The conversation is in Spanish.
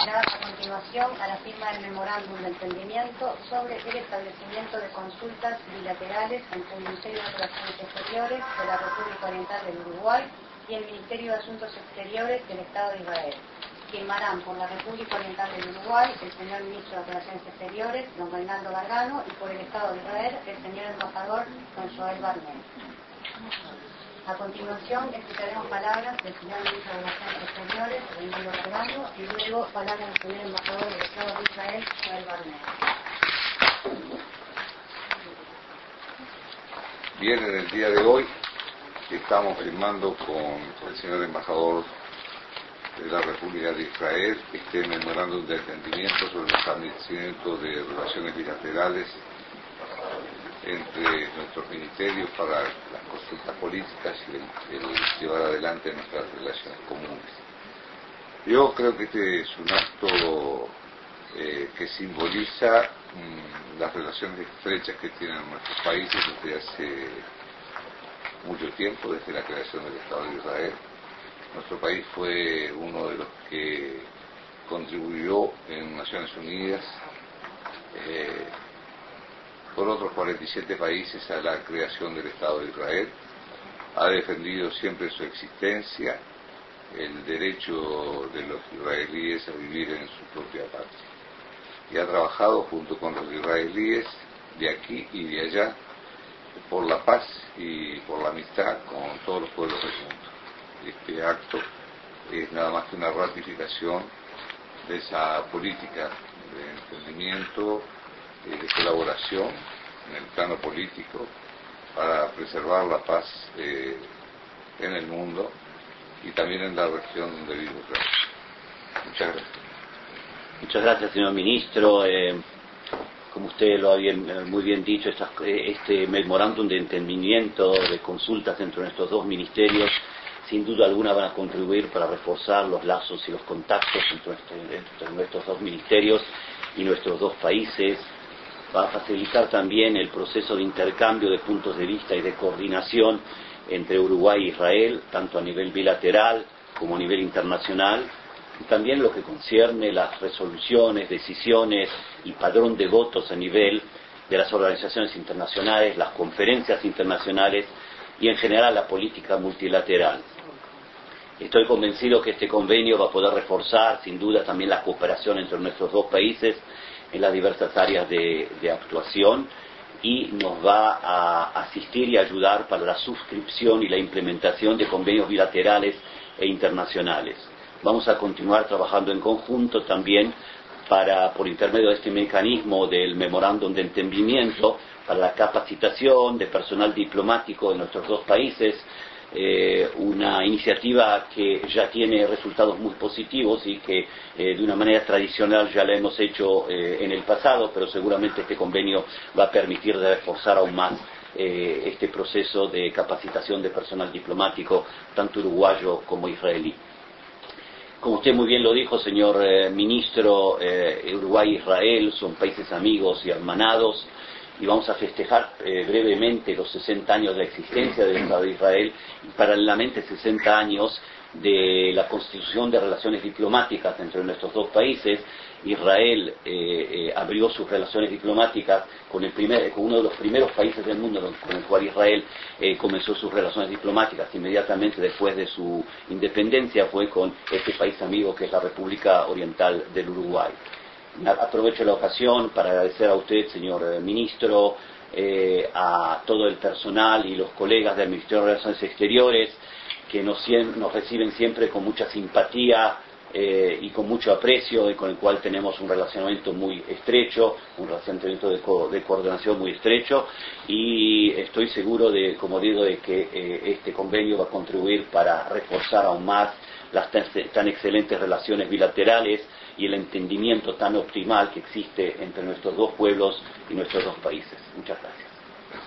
procederá a continuación a la firma del memorándum de entendimiento sobre el establecimiento de consultas bilaterales entre el Ministerio de Relaciones Exteriores de la República Oriental del Uruguay y el Ministerio de Asuntos Exteriores del Estado de Israel. Firmarán por la República Oriental del Uruguay el señor Ministro de Relaciones Exteriores, don Reinaldo Gargano, y por el Estado de Israel el señor Embajador, don Joel Barnet. A continuación, escucharemos palabras del señor Ministro de Relaciones Exteriores, Reinaldo Gargano, y luego palabras del señor Embajador del Estado de Israel, Joel Barnet. Bien, en el día de hoy estamos firmando con el señor Embajador de la República de Israel este memorándum de entendimiento sobre el establecimiento de relaciones bilaterales entre nuestros ministerios para las consultas políticas y el llevar adelante nuestras relaciones comunes. Yo creo que este es un acto que simboliza las relaciones estrechas que tienen nuestros países desde hace mucho tiempo, desde la creación del Estado de Israel. Nuestro país fue uno de los que contribuyó en Naciones Unidas con otros 47 países a la creación del Estado de Israel. Ha defendido siempre su existencia, el derecho de los israelíes a vivir en su propia patria. Y ha trabajado junto con los israelíes de aquí y de allá por la paz y por la amistad con todos los pueblos del mundo. Este acto es nada más que una ratificación de esa política de entendimiento, de colaboración en el plano político para preservar la paz en el mundo y también en la región donde vive Israel. Muchas gracias. Muchas gracias, señor Ministro. Como usted lo ha muy bien dicho, este memorándum de entendimiento, de consultas entre nuestros dos ministerios, sin duda alguna van a contribuir para reforzar los lazos y los contactos entre nuestros dos ministerios y nuestros dos países. Va a facilitar también el proceso de intercambio de puntos de vista y de coordinación entre Uruguay e Israel, tanto a nivel bilateral como a nivel internacional, y también lo que concierne las resoluciones, decisiones y padrón de votos a nivel de las organizaciones internacionales, las conferencias internacionales y en general la política multilateral. Estoy convencido que este convenio va a poder reforzar sin duda también la cooperación entre nuestros dos países en las diversas áreas de actuación y nos va a asistir y ayudar para la suscripción y la implementación de convenios bilaterales e internacionales. Vamos a continuar trabajando en conjunto también por intermedio de este mecanismo del memorándum de entendimiento para la capacitación de personal diplomático de nuestros dos países, una iniciativa que ya tiene resultados muy positivos y que de una manera tradicional ya la hemos hecho en el pasado, pero seguramente este convenio va a permitir reforzar aún más este proceso de capacitación de personal diplomático, tanto uruguayo como israelí. Como usted muy bien lo dijo, señor Ministro, Uruguay e Israel son países amigos y hermanados, y vamos a festejar brevemente los 60 años de existencia del Estado de Israel y paralelamente 60 años de la constitución de relaciones diplomáticas entre nuestros dos países. Israel abrió sus relaciones diplomáticas con uno de los primeros países del mundo con el cual Israel comenzó sus relaciones diplomáticas inmediatamente después de su independencia, fue con este país amigo que es la República Oriental del Uruguay. Aprovecho la ocasión para agradecer a usted, señor Ministro, a todo el personal y los colegas del Ministerio de Relaciones Exteriores que nos reciben siempre con mucha simpatía y con mucho aprecio, y con el cual tenemos un relacionamiento muy estrecho, un relacionamiento de coordinación muy estrecho, y estoy seguro como digo, de que este convenio va a contribuir para reforzar aún más las tan excelentes relaciones bilaterales y el entendimiento tan optimal que existe entre nuestros dos pueblos y nuestros dos países. Muchas gracias.